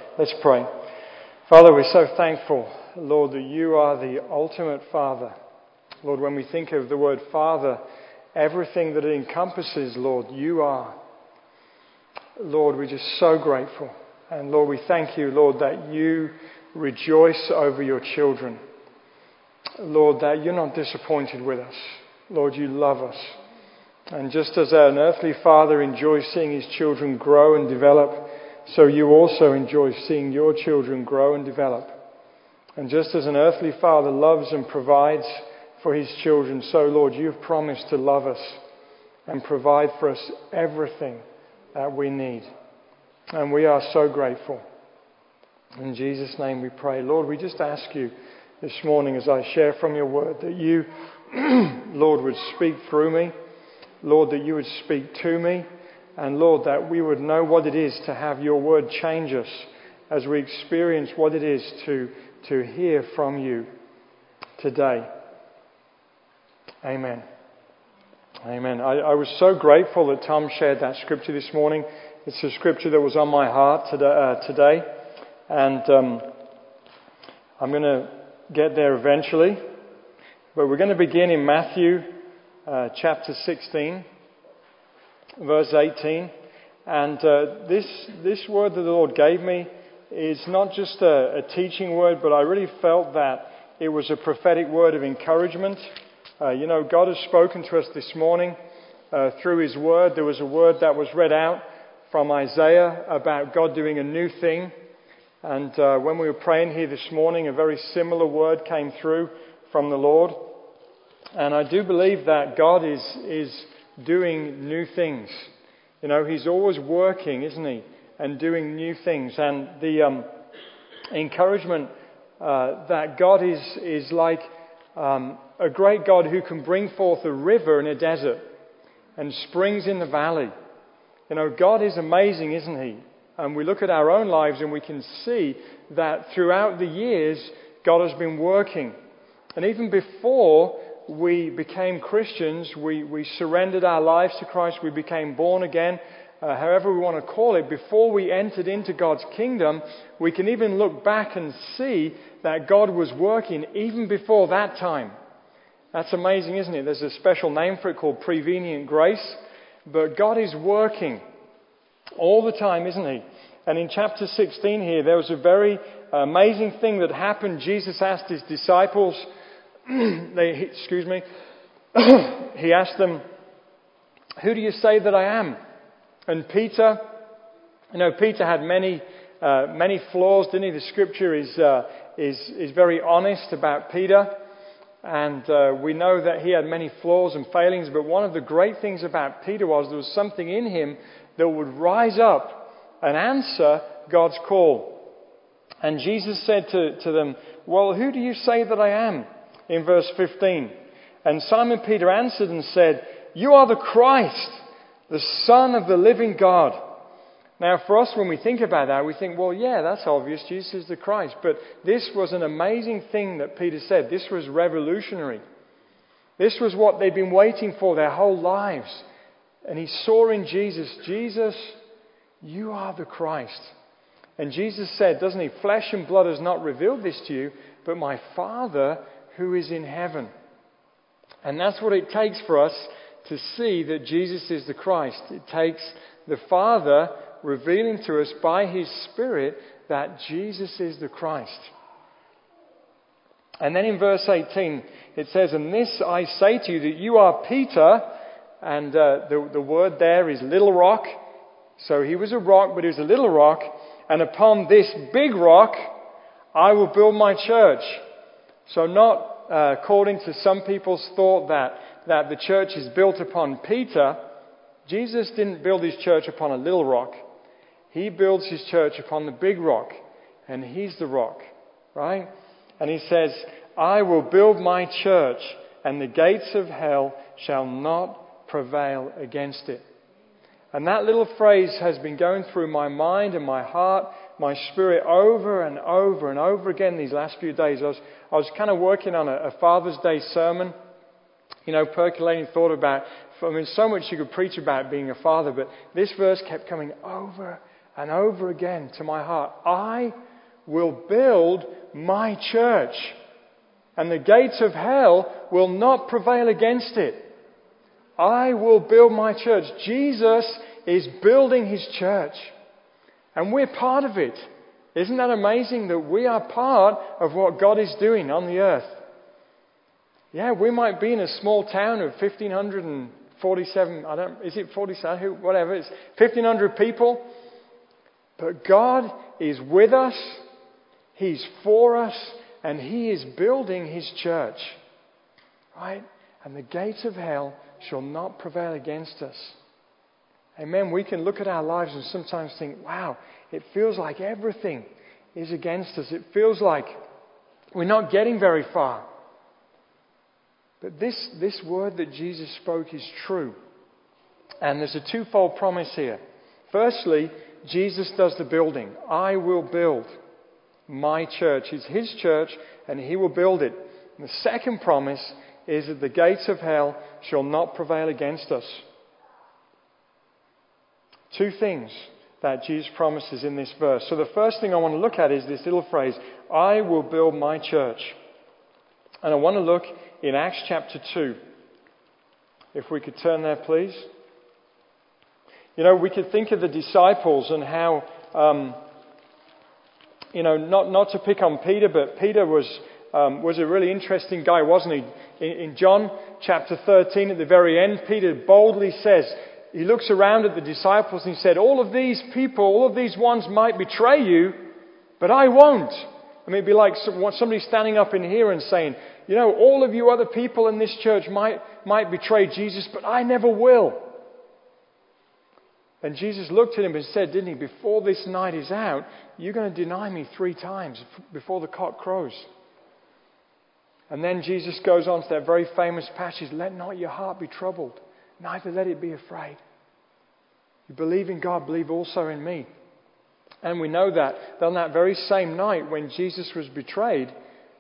Let's pray. Father, we're so thankful, Lord, that you are the ultimate Father. Lord, when we think of the word Father, everything that it encompasses, Lord, you are. Lord, we're just so grateful. And Lord, we thank you, Lord, that you rejoice over your children. Lord, that you're not disappointed with us. Lord, you love us. And just as an earthly father enjoys seeing his children grow and develop, so you also enjoy seeing your children grow and develop. And just as an earthly father loves and provides for his children, so, Lord, you've promised to love us and provide for us everything that we need. And we are so grateful. In Jesus' name we pray. Lord, we just ask you this morning as I share from your word that you, Lord, would speak through me. Lord, that you would speak to me. And Lord, that we would know what it is to have your word change us as we experience what it is to hear from you today. Amen. Amen. I was so grateful that Tom shared that scripture this morning. It's a scripture that was on my heart today. And I'm going to get there eventually. But we're going to begin in Matthew chapter 16. Verse 18, and this word that the Lord gave me is not just a teaching word, but I really felt that it was a prophetic word of encouragement. God has spoken to us this morning through His word. There was a word that was read out from Isaiah about God doing a new thing, and when we were praying here this morning, a very similar word came through from the Lord, and I do believe that God is doing new things. He's always working, isn't He? And doing new things. And the encouragement that God is like a great God who can bring forth a river in a desert and springs in the valley. God is amazing, isn't He? And we look at our own lives and we can see that throughout the years, God has been working. And even before we became Christians, we surrendered our lives to Christ, we became born again, however we want to call it. Before we entered into God's kingdom, we can even look back and see that God was working even before that time. That's amazing, isn't it? There's a special name for it called prevenient grace, but God is working all the time, isn't He? And in chapter 16 here, there was a very amazing thing that happened. Jesus asked His disciples, He asked them, "Who do you say that I am?" And Peter had many flaws, didn't he? The scripture is very honest about Peter, and we know that he had many flaws and failings. But one of the great things about Peter was there was something in him that would rise up and answer God's call. And Jesus said to them, "Well, who do you say that I am?" In verse 15. And Simon Peter answered and said, "You are the Christ, the Son of the living God." Now for us, when we think about that, we think, well, yeah, that's obvious. Jesus is the Christ. But this was an amazing thing that Peter said. This was revolutionary. This was what they'd been waiting for their whole lives. And he saw in Jesus, you are the Christ. And Jesus said, doesn't he, "Flesh and blood has not revealed this to you, but my Father who is in heaven." And that's what it takes for us to see that Jesus is the Christ. It takes the Father revealing to us by His Spirit that Jesus is the Christ. And then in verse 18 it says, "And this I say to you, that you are Peter," and the word there is little rock. So he was a rock, but he was a little rock. "And upon this big rock I will build my church." So not according to some people's thought that the church is built upon Peter. Jesus didn't build His church upon a little rock. He builds His church upon the big rock. And He's the rock. Right? And He says, "I will build my church, and the gates of hell shall not prevail against it." And that little phrase has been going through my mind and my heart, my spirit, over and over and over again these last few days. I was kind of working on a Father's Day sermon, percolating thought about, so much you could preach about being a father, but this verse kept coming over and over again to my heart, I will build my church, and the gates of hell will not prevail against it. I will build my church. Jesus is building his church, and we're part of it. Isn't that amazing that we are part of what God is doing on the earth? Yeah, we might be in a small town of 1,547, is it 47? Whatever, it's 1,500 people. But God is with us, he's for us, and he is building his church. Right? And the gates of hell shall not prevail against us. Amen. We can look at our lives and sometimes think, wow, it feels like everything is against us. It feels like we're not getting very far. But this word that Jesus spoke is true. And there's a twofold promise here. Firstly, Jesus does the building. I will build my church. It's his church and he will build it. And the second promise is that the gates of hell shall not prevail against us. Two things that Jesus promises in this verse. So the first thing I want to look at is this little phrase, I will build my church. And I want to look in Acts chapter 2. If we could turn there, please. You know, we could think of the disciples and how, not to pick on Peter, but Peter was a really interesting guy, wasn't he? In John chapter 13, at the very end, Peter boldly says, he looks around at the disciples and he said, all of these people, all of these ones might betray you, but I won't. I mean, it'd be like somebody standing up in here and saying, you know, all of you other people in this church might betray Jesus, but I never will. And Jesus looked at him and said, didn't he, before this night is out, you're going to deny me 3 times before the cock crows. And then Jesus goes on to that very famous passage, let not your heart be troubled, neither let it be afraid. You believe in God, believe also in me. And we know that on that very same night when Jesus was betrayed,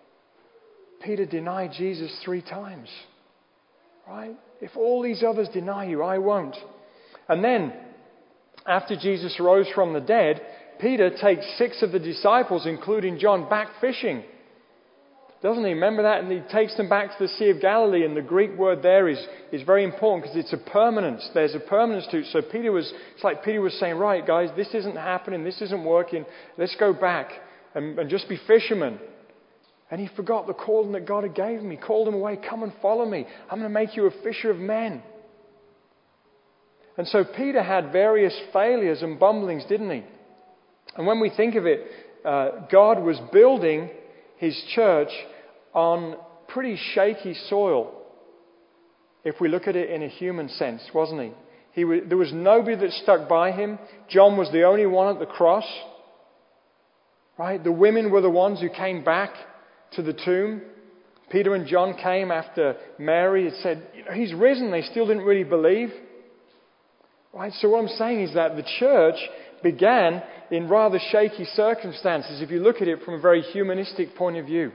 Peter denied Jesus 3 times. Right? If all these others deny you, I won't. And then, after Jesus rose from the dead, Peter takes 6 of the disciples, including John, back fishing. Doesn't he? Remember that? And he takes them back to the Sea of Galilee. And the Greek word there is very important because it's a permanence. There's a permanence to it. So it's like Peter was saying, right, guys, this isn't happening. This isn't working. Let's go back and just be fishermen. And he forgot the calling that God had gave him. He called him away. Come and follow me. I'm going to make you a fisher of men. And so Peter had various failures and bumblings, didn't he? And when we think of it, God was building his church on pretty shaky soil, if we look at it in a human sense, wasn't he? There was nobody that stuck by him. John was the only one at the cross. Right? The women were the ones who came back to the tomb. Peter and John came after Mary had said, he's risen. They still didn't really believe. Right? So what I'm saying is that the church began in rather shaky circumstances, if you look at it from a very humanistic point of view.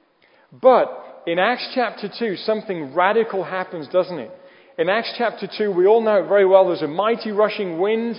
But in Acts chapter 2, something radical happens, doesn't it? In Acts chapter 2, we all know it very well. There's a mighty rushing wind.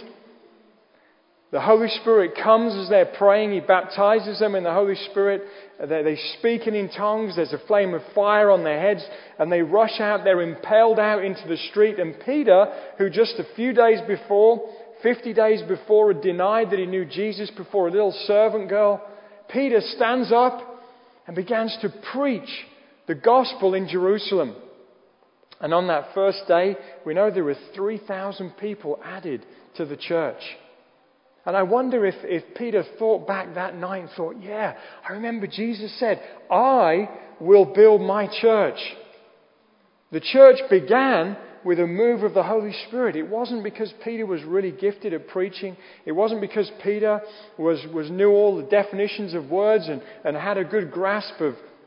The Holy Spirit comes as they're praying. He baptizes them in the Holy Spirit. They speak in tongues. There's a flame of fire on their heads. And they rush out. They're impelled out into the street. And Peter, who just a few days before, 50 days before, had denied that he knew Jesus before a little servant girl, Peter stands up and begins to preach the gospel in Jerusalem. And on that first day, we know there were 3,000 people added to the church. And I wonder if Peter thought back that night and thought, yeah, I remember Jesus said, I will build my church. The church began with a move of the Holy Spirit. It wasn't because Peter was really gifted at preaching. It wasn't because Peter knew all the definitions of words and had a good grasp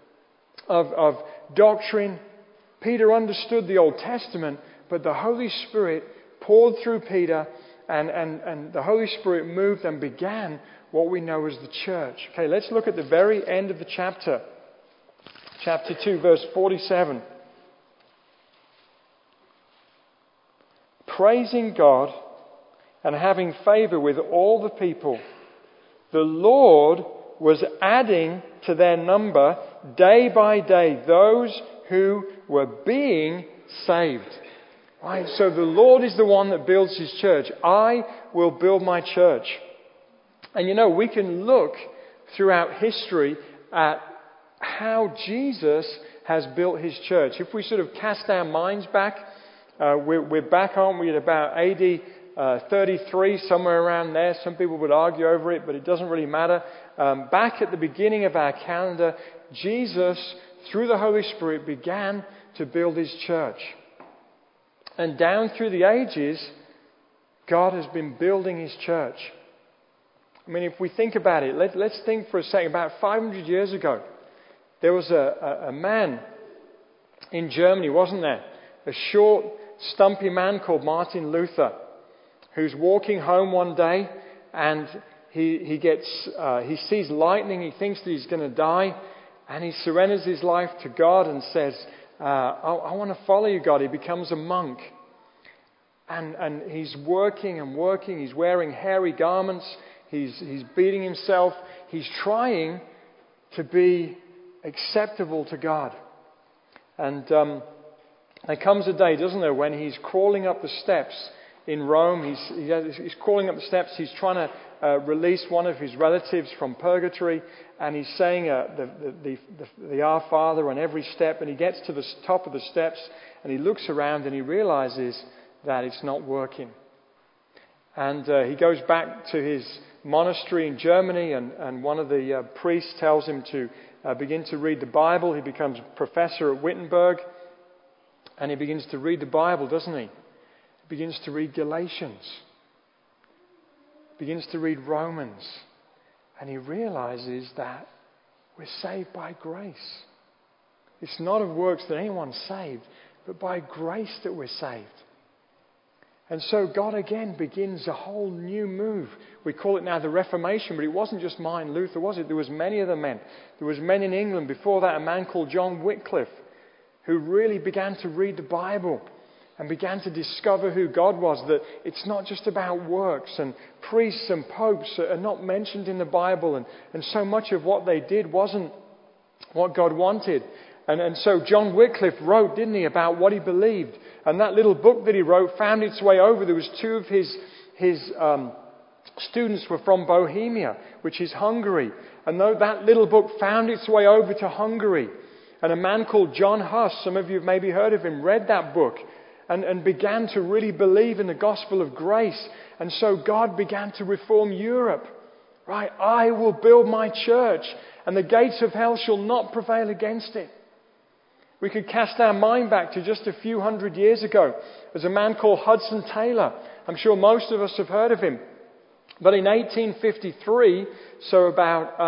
of doctrine. Peter understood the Old Testament, but the Holy Spirit poured through Peter, and the Holy Spirit moved and began what we know as the church. Okay, let's look at the very end of the chapter. Chapter 2, verse 47. Praising God and having favor with all the people. The Lord was adding to their number day by day those who were being saved. Right? So the Lord is the one that builds His church. I will build my church. And we can look throughout history at how Jesus has built His church. If we sort of cast our minds back, we're back, aren't we, at about AD 33, somewhere around there. Some people would argue over it, but it doesn't really matter. Back at the beginning of our calendar, Jesus, through the Holy Spirit, began to build His church. And down through the ages, God has been building His church. I mean, if we think about it, let's think for a second. About 500 years ago, there was a man in Germany, wasn't there? A short, stumpy man called Martin Luther, who's walking home one day, and he sees lightning. He thinks that he's going to die, and he surrenders his life to God and says, I want to follow you, God. He becomes a monk. And he's working and working. He's wearing hairy garments. He's beating himself. He's trying to be acceptable to God. And there comes a day, doesn't there, when he's crawling up the steps in Rome. He's crawling up the steps. He's trying to release one of his relatives from purgatory. And he's saying the Our Father on every step. And he gets to the top of the steps and he looks around and he realizes that it's not working. And he goes back to his monastery in Germany, and one of the priests tells him to begin to read the Bible. He becomes a professor at Wittenberg, and he begins to read the Bible, doesn't he? He begins to read Galatians, begins to read Romans, and he realizes that we're saved by grace. It's not of works that anyone's saved, but by grace that we're saved. And so God again begins a whole new move. We call it now the Reformation, but it wasn't just Martin Luther, was it? There was many other men. There was men in England before that, a man called John Wycliffe, who really began to read the Bible and began to discover who God was, that it's not just about works, and priests and popes are not mentioned in the Bible, and so much of what they did wasn't what God wanted. And so John Wycliffe wrote, didn't he, about what he believed. And that little book that he wrote found its way over. There was two of his students were from Bohemia, which is Hungary. And that little book found its way over to Hungary. And a man called John Huss, some of you have maybe heard of him, read that book and began to really believe in the gospel of grace. And so God began to reform Europe. Right? I will build my church, and the gates of hell shall not prevail against it. We could cast our mind back to just a few hundred years ago. There's a man called Hudson Taylor. I'm sure most of us have heard of him. But in 1853, so about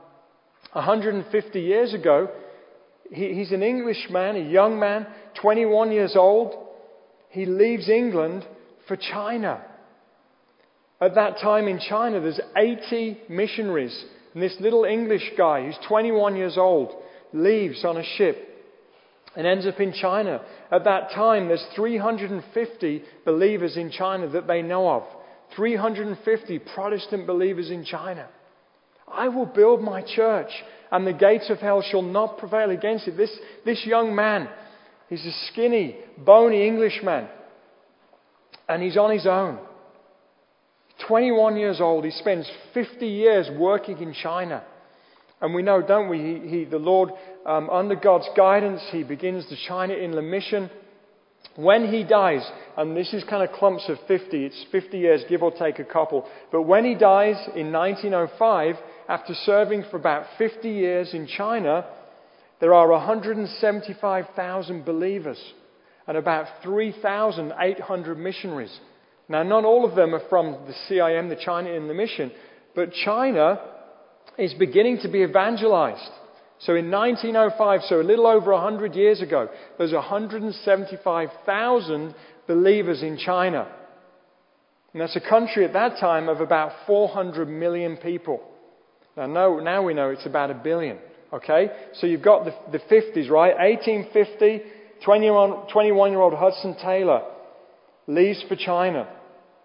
150 years ago, he's an Englishman, a young man, 21 years old. He leaves England for China. At that time in China, there's 80 missionaries. And this little English guy, who's 21 years old, leaves on a ship and ends up in China. At that time, there's 350 believers in China that they know of. 350 Protestant believers in China. I will build my church, and the gates of hell shall not prevail against it. This young man, he's a skinny, bony Englishman, and he's on his own. 21 years old, he spends 50 years working in China. And we know, don't we, the Lord, under God's guidance, he begins the China Inland Mission. When he dies, and this is kind of clumps of 50, it's 50 years, give or take a couple. But when he dies in 1905, after serving for about 50 years in China, there are 175,000 believers and about 3,800 missionaries. Now, not all of them are from the CIM, the China Inland Mission, but China is beginning to be evangelized. So in 1905, so a little over 100 years ago, there's 175,000 believers in China. And that's a country at that time of about 400 million people. Now we know it's about 1 billion. Okay? So you've got the 50s, right? 1850, 21-year-old Hudson Taylor leaves for China.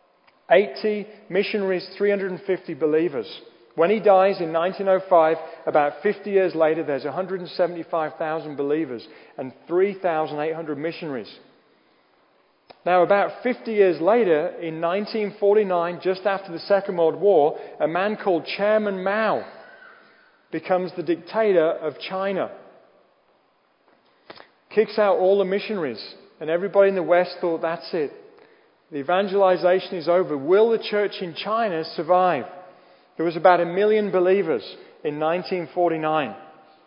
80 missionaries, 350 believers. When he dies in 1905, about 50 years later, there's 175,000 believers and 3,800 missionaries. Now, about 50 years later, in 1949, just after the Second World War, a man called Chairman Mao becomes the dictator of China. Kicks out all the missionaries, and everybody in the West thought, that's it. The evangelization is over. Will the church in China survive? There was about 1 million believers in 1949.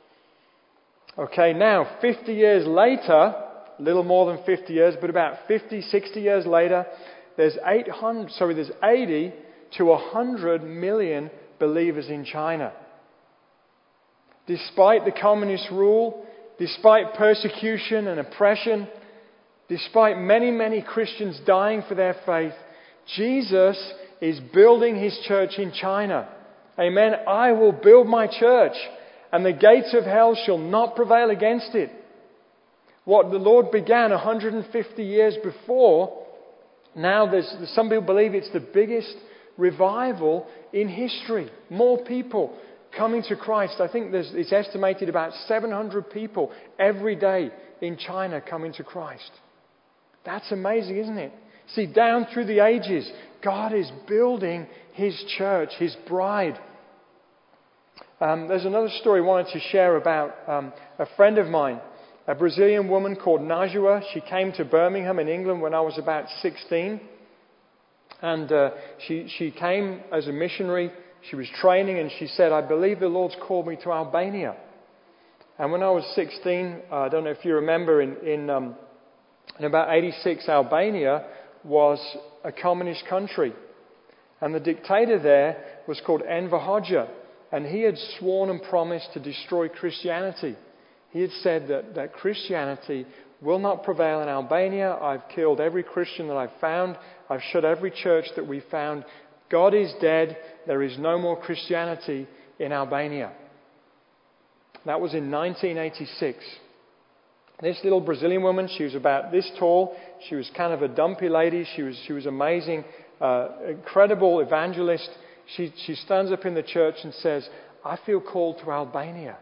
Okay, now 50 years later, a little more than 50 years, but about 50, 60 years later, there's 80 to 100 million believers in China. Despite the communist rule, despite persecution and oppression, despite many, many Christians dying for their faith, Jesus is building his church in China. Amen. I will build my church, and the gates of hell shall not prevail against it. What the Lord began 150 years before, now some people believe it's the biggest revival in history. More people coming to Christ. I think it's estimated about 700 people every day in China coming to Christ. That's amazing, isn't it? See, down through the ages, God is building his church, his bride. There's another story I wanted to share about a friend of mine, a Brazilian woman called Najwa. She came to Birmingham in England when I was about 16. And she came as a missionary. She was training, and she said, I believe the Lord's called me to Albania. And when I was 16, I don't know if you remember, in about 86, Albania was a communist country. And the dictator there was called Enver Hoxha. And he had sworn and promised to destroy Christianity. He had said that Christianity will not prevail in Albania. I've killed every Christian that I've found. I've shut every church that we found. God is dead. There is no more Christianity in Albania. That was in 1986. This little Brazilian woman, she was about this tall. She was kind of a dumpy lady. She was amazing, incredible evangelist. She stands up in the church and says, I feel called to Albania.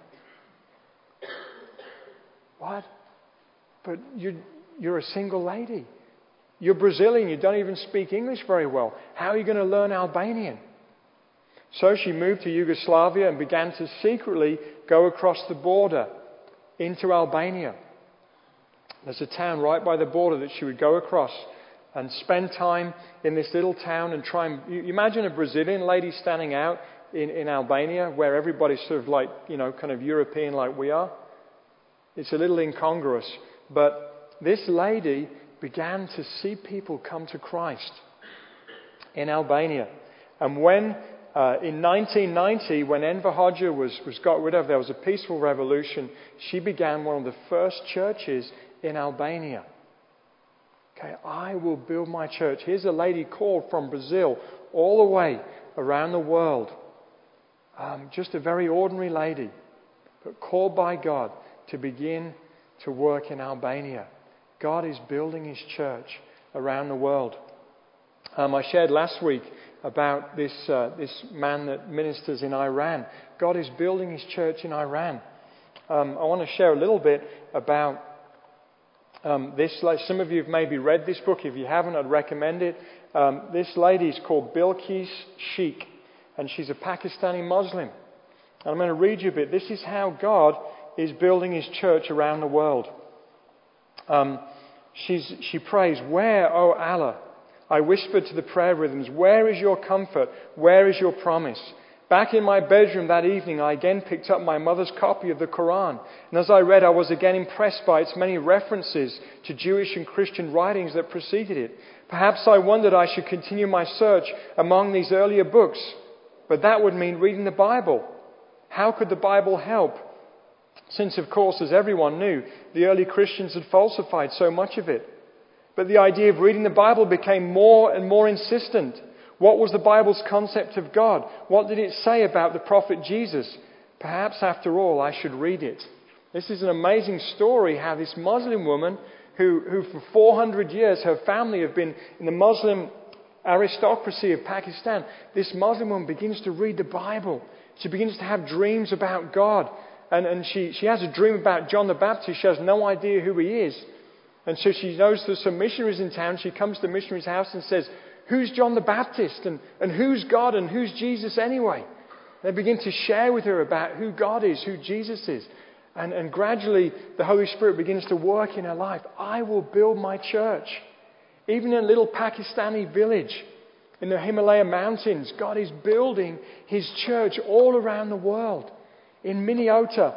What? But you're a single lady. You're Brazilian. You don't even speak English very well. How are you going to learn Albanian? So she moved to Yugoslavia and began to secretly go across the border into Albania. There's a town right by the border that she would go across and spend time in this little town and try and... You imagine a Brazilian lady standing out in Albania where everybody's sort of like, kind of European like we are. It's a little incongruous. But this lady began to see people come to Christ in Albania. And when, in 1990, when Enver Hoxha was got rid of, there was a peaceful revolution, she began one of the first churches in Albania. Okay, I will build my church. Here's a lady called from Brazil all the way around the world. Just a very ordinary lady, but called by God to begin to work in Albania. God is building his church around the world. I shared last week about this man that ministers in Iran. God is building his church in Iran. I want to share a little bit about this. Like some of you have maybe read this book. If you haven't, I'd recommend it. This lady is called Bilqis Sheikh, and she's a Pakistani Muslim. And I'm going to read you a bit. This is how God is building his church around the world. She prays, "Where, O Allah?" I whispered to the prayer rhythms, "Where is your comfort? Where is your promise?" Back in my bedroom that evening, I again picked up my mother's copy of the Quran. And as I read, I was again impressed by its many references to Jewish and Christian writings that preceded it. Perhaps I wondered I should continue my search among these earlier books. But that would mean reading the Bible. How could the Bible help? Since, of course, as everyone knew, the early Christians had falsified so much of it. But the idea of reading the Bible became more and more insistent. What was the Bible's concept of God? What did it say about the prophet Jesus? Perhaps, after all, I should read it. This is an amazing story how this Muslim woman, who for 400 years, her family have been in the Muslim aristocracy of Pakistan, this Muslim woman begins to read the Bible. She begins to have dreams about God. And she has a dream about John the Baptist. She has no idea who he is. And so she knows there's some missionaries in town. She comes to the missionary's house and says, "Who's John the Baptist? And who's God? And who's Jesus anyway?" They begin to share with her about who God is, who Jesus is. And gradually the Holy Spirit begins to work in her life. I will build my church. Even in a little Pakistani village in the Himalaya mountains, God is building His church all around the world. In Minnesota,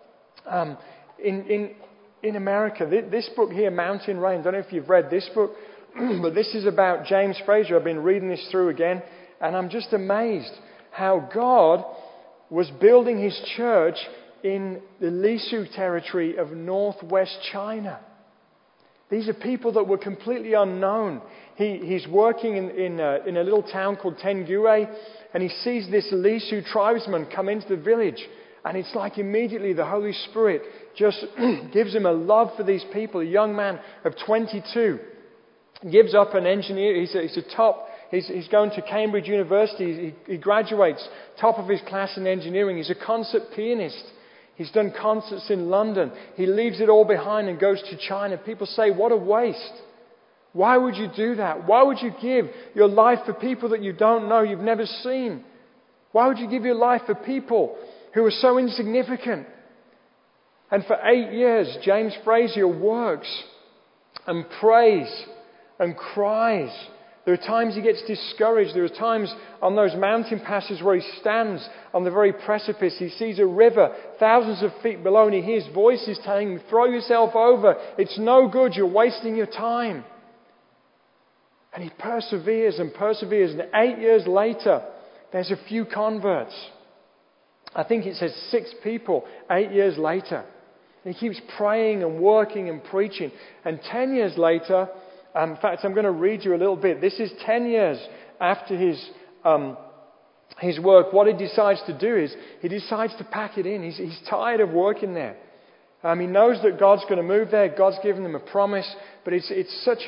in America, this book here, Mountain Rain, I don't know if you've read this book, but this is about James Fraser. I've been reading this through again, and I'm just amazed how God was building His church in the Lisu territory of northwest China. These are people that were completely unknown. He's working in a little town called Tenggure, and he sees this Lisu tribesman come into the village. And it's like immediately the Holy Spirit just gives him a love for these people. A young man of 22 gives up an engineer. He's going to Cambridge University. He graduates top of his class in engineering. He's a concert pianist. He's done concerts in London. He leaves it all behind and goes to China. People say, what a waste. Why would you do that? Why would you give your life for people that you don't know, you've never seen? Why would you give your life for people who are so insignificant? And for 8 years, James Fraser works and prays and cries. There are times he gets discouraged. There are times on those mountain passes where he stands on the very precipice. He sees a river thousands of feet below and he hears voices telling him, "Throw yourself over. It's no good. You're wasting your time." And he perseveres and perseveres. And 8 years later, there's a few converts. I think it says 6 people 8 years later. And he keeps praying and working and preaching. And 10 years later, in fact, I'm going to read you a little bit. This is 10 years after his work. What he decides to do is he decides to pack it in. He's tired of working there. He knows that God's going to move there. God's given him a promise. But it's such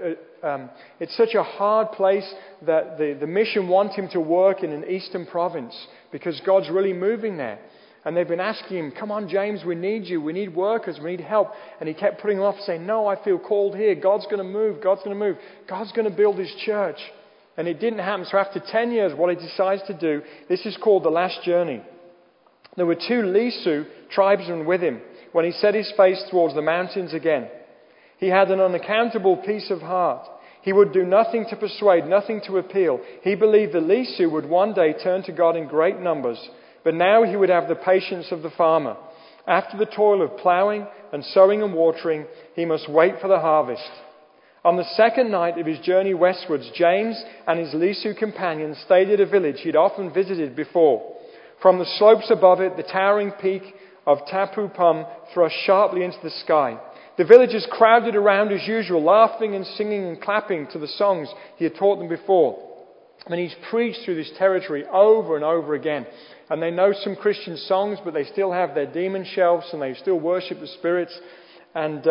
a hard place that the mission want him to work in an eastern province because God's really moving there. And they've been asking him, "Come on, James, we need you. We need workers. We need help." And he kept putting them off, saying, "No, I feel called here. God's going to move. God's going to move. God's going to build His church." And it didn't happen. So after 10 years, what he decides to do, this is called the last journey. There were 2 Lisu tribesmen with him when he set his face towards the mountains again. He had an unaccountable peace of heart. He would do nothing to persuade, nothing to appeal. He believed the Lisu would one day turn to God in great numbers. But now he would have the patience of the farmer. After the toil of ploughing and sowing and watering, he must wait for the harvest. On the second night of his journey westwards, James and his Lisu companions stayed at a village he'd often visited before. From the slopes above it, the towering peak of Tapu Pum thrust sharply into the sky. The villagers crowded around as usual, laughing and singing and clapping to the songs he had taught them before. And he's preached through this territory over and over again. And they know some Christian songs, but they still have their demon shelves and they still worship the spirits. And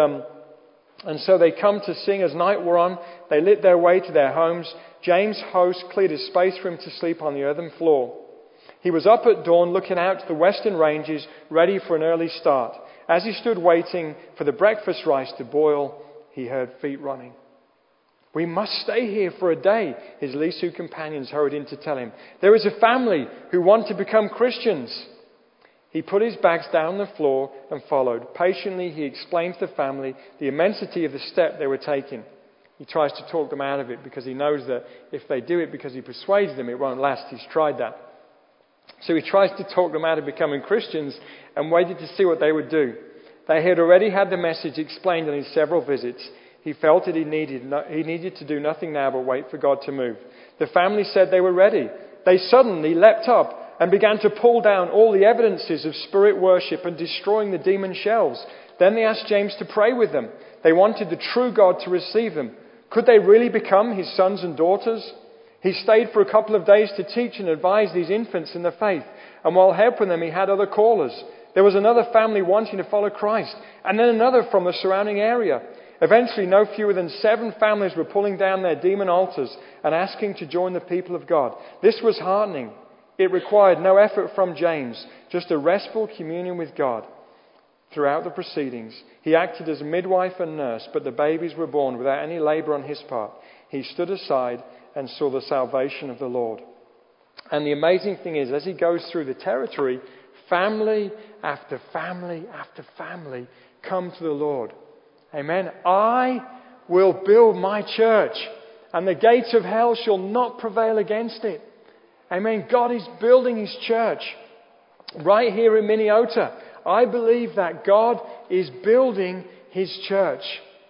so they come to sing as night wore on. They lit their way to their homes. James' host cleared a space for him to sleep on the earthen floor. He was up at dawn looking out to the western ranges, ready for an early start. As he stood waiting for the breakfast rice to boil, he heard feet running. "We must stay here for a day," his Lisu companions hurried in to tell him. "There is a family who want to become Christians." He put his bags down on the floor and followed. Patiently, he explained to the family the immensity of the step they were taking. He tries to talk them out of it because he knows that if they do it because he persuades them, it won't last. He's tried that. So he tries to talk them out of becoming Christians and waited to see what they would do. They had already had the message explained on his several visits. He felt that he needed to do nothing now but wait for God to move. The family said they were ready. They suddenly leapt up and began to pull down all the evidences of spirit worship and destroying the demon shelves. Then they asked James to pray with them. They wanted the true God to receive them. Could they really become his sons and daughters? He stayed for a couple of days to teach and advise these infants in the faith. And while helping them, he had other callers. There was another family wanting to follow Christ, and then another from the surrounding area. Eventually, no fewer than 7 families were pulling down their demon altars and asking to join the people of God. This was heartening. It required no effort from James, just a restful communion with God. Throughout the proceedings, he acted as midwife and nurse, but the babies were born without any labour on his part. He stood aside and saw the salvation of the Lord. And the amazing thing is, as he goes through the territory, family after family after family come to the Lord. Amen. I will build my church, and the gates of hell shall not prevail against it. Amen. God is building his church right here in Minneota. I believe that God is building his church.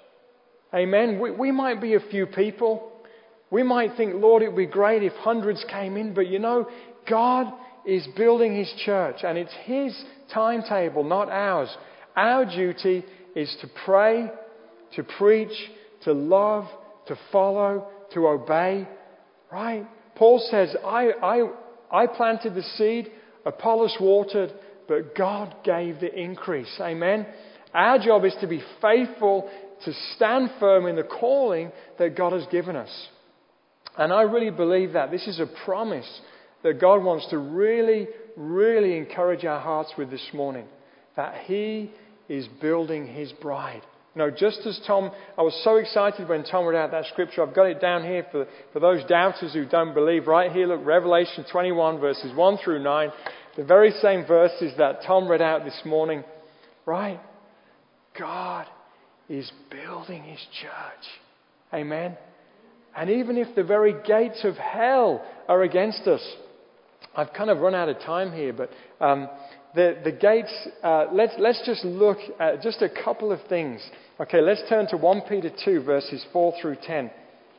Amen. We might be a few people. We might think, Lord, it would be great if hundreds came in. But God is building his church. And it's his timetable, not ours. Our duty is to pray, to preach, to love, to follow, to obey. Right? Paul says, I planted the seed, Apollos watered, but God gave the increase. Amen. Our job is to be faithful, to stand firm in the calling that God has given us. And I really believe that this is a promise that God wants to really, really encourage our hearts with this morning. That he is building his bride. Just as Tom, I was so excited when Tom read out that scripture. I've got it down here for those doubters who don't believe. Right here, look, Revelation 21 verses 1 through 9. The very same verses that Tom read out this morning. Right? God is building his church. Amen. And even if the very gates of hell are against us, I've kind of run out of time here, but the gates, let's just look at just a couple of things. Okay, let's turn to 1 Peter 2, verses 4 through 10.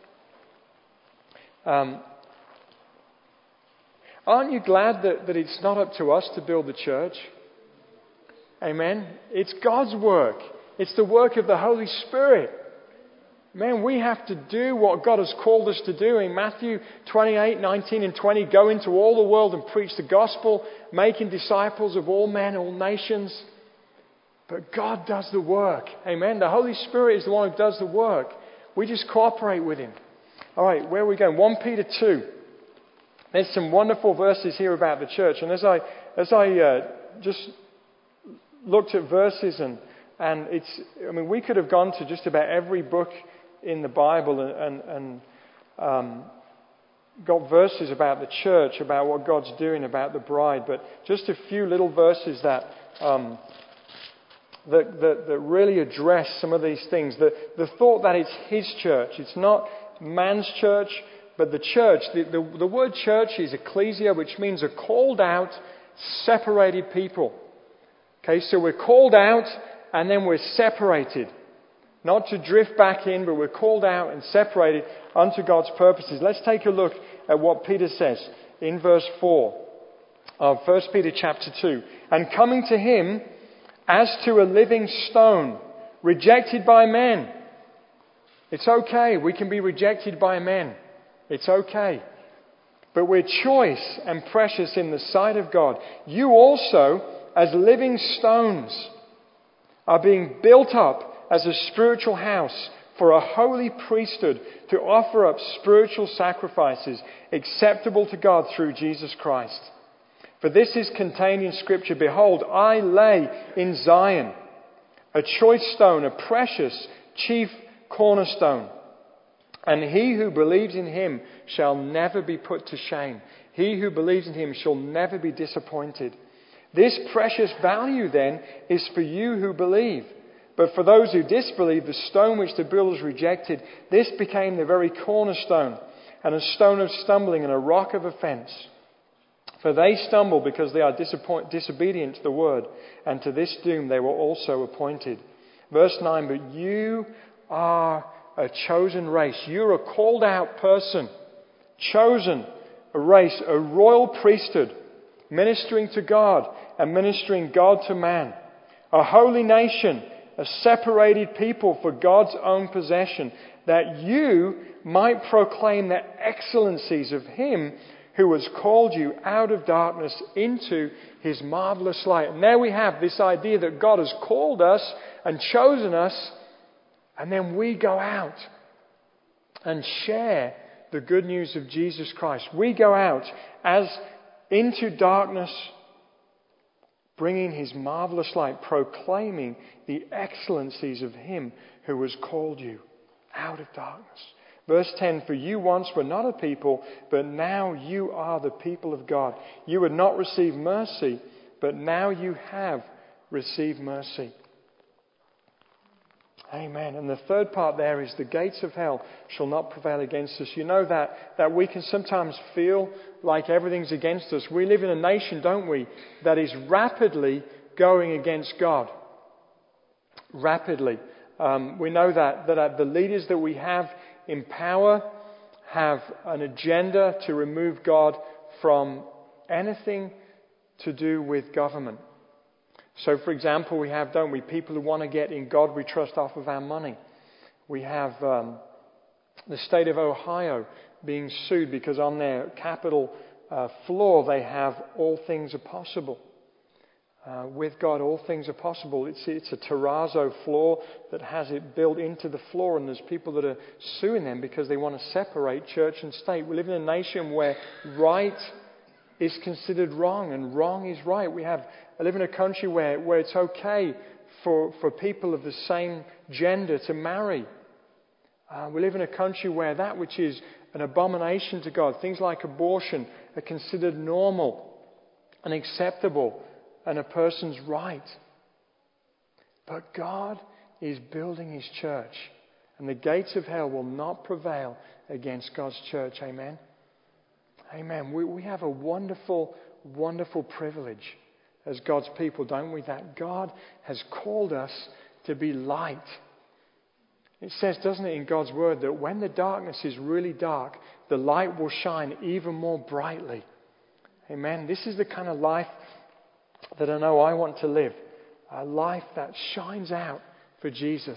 Aren't you glad that it's not up to us to build the church? Amen. It's God's work. It's the work of the Holy Spirit. Man, we have to do what God has called us to do. In Matthew 28, 19 and 20, go into all the world and preach the gospel, making disciples of all men, all nations. But God does the work. Amen. The Holy Spirit is the one who does the work. We just cooperate with him. All right, where are we going? 1 Peter 2. There's some wonderful verses here about the church. And as I just looked at verses and we could have gone to just about every book in the Bible and got verses about the church, about what God's doing, about the bride. But just a few little verses that really address some of these things. The thought that it's his church. It's not man's church, but the church. The word church is ecclesia, which means a called out, separated people. Okay, so we're called out and then we're separated. Not to drift back in, but we're called out and separated unto God's purposes. Let's take a look at what Peter says in verse 4 of 1 Peter chapter 2. And coming to him as to a living stone, rejected by men. It's okay. We can be rejected by men. It's okay. But we're choice and precious in the sight of God. You also, as living stones, are being built up as a spiritual house for a holy priesthood to offer up spiritual sacrifices acceptable to God through Jesus Christ. For this is contained in Scripture, behold, I lay in Zion a choice stone, a precious chief cornerstone. And he who believes in him shall never be put to shame. He who believes in him shall never be disappointed. This precious value then is for you who believe. But for those who disbelieve, the stone which the builders rejected, this became the very cornerstone, and a stone of stumbling and a rock of offence. For they stumble because they are disobedient to the word, and to this doom they were also appointed. Verse 9, but you are a chosen race. You're a called out person, chosen, a race, a royal priesthood, ministering to God and ministering God to man, a holy nation, a separated people for God's own possession, that you might proclaim the excellencies of him who has called you out of darkness into his marvelous light. And there we have this idea that God has called us and chosen us And then we go out and share the good news of Jesus Christ. We go out as into darkness, bringing His marvelous light, proclaiming the excellencies of Him who has called you out of darkness. Verse 10, for you once were not a people, but now you are the people of God. You had not received mercy, but now you have received mercy. Amen. And the third part there is the gates of hell shall not prevail against us. You know that we can sometimes feel like everything's against us. We live in a nation, don't we, that is rapidly going against God. Rapidly. We know that the leaders that we have in power have an agenda to remove God from anything to do with government. So, for example, we have, don't we, people who want to get in God we trust off of our money. We have the state of Ohio being sued because on their Capitol floor they have all things are possible. With God, all things are possible. It's a terrazzo floor that has it built into the floor, and there's people that are suing them because they want to separate church and state. We live in a nation where right is considered wrong and wrong is right. I live in a country where it's okay for people of the same gender to marry. We live in a country where that which is an abomination to God, things like abortion, are considered normal and acceptable and a person's right. But God is building His church, and the gates of hell will not prevail against God's church. Amen? Amen. We have a wonderful, wonderful privilege as God's people, don't we? That God has called us to be light. It says, doesn't it, in God's Word, that when the darkness is really dark, the light will shine even more brightly. Amen. This is the kind of life that I know I want to live. A life that shines out for Jesus.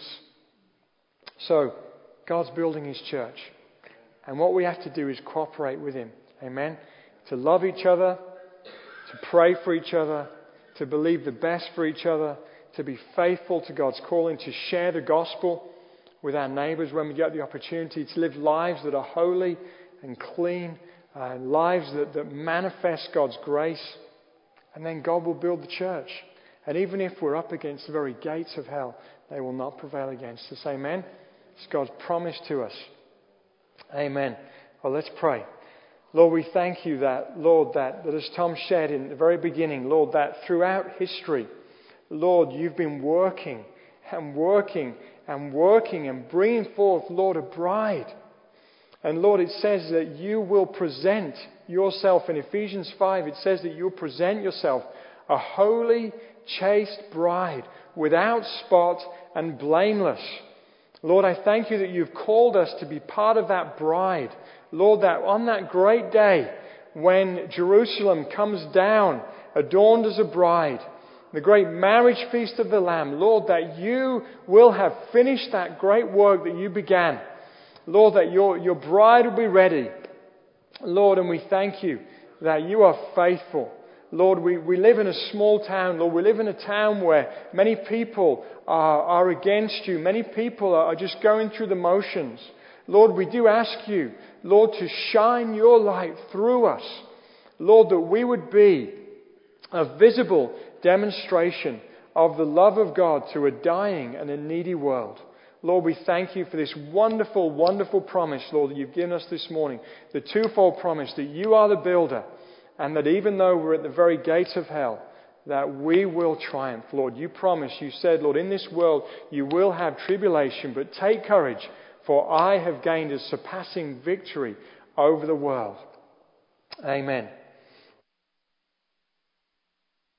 So, God's building His church. And what we have to do is cooperate with Him. Amen. To love each other, to pray for each other, to believe the best for each other, to be faithful to God's calling, to share the gospel with our neighbours when we get the opportunity, to live lives that are holy and clean, lives that manifest God's grace. And then God will build the church. And even if we're up against the very gates of hell, they will not prevail against us. Amen. It's God's promise to us. Amen. Well, let's pray. Lord, we thank You that, Lord, that as Tom shared in the very beginning, Lord, that throughout history, Lord, You've been working and working and working and bringing forth, Lord, a bride. And Lord, it says that You will present Yourself in Ephesians 5. It says that You'll present Yourself a holy, chaste bride without spot and blameless. Lord, I thank You that You've called us to be part of that bride. Lord, that on that great day when Jerusalem comes down, adorned as a bride, the great marriage feast of the Lamb, Lord, that You will have finished that great work that You began. Lord, that your bride will be ready. Lord, and we thank You that You are faithful. Lord, we live in a small town. Lord, we live in a town where many people are against You. Many people are just going through the motions. Lord, we do ask You, Lord, to shine Your light through us. Lord, that we would be a visible demonstration of the love of God to a dying and a needy world. Lord, we thank You for this wonderful, wonderful promise, Lord, that You've given us this morning. The twofold promise that You are the builder, and that even though we're at the very gates of hell, that we will triumph. Lord, You promised, You said, Lord, in this world you will have tribulation, but take courage, for I have gained a surpassing victory over the world. Amen.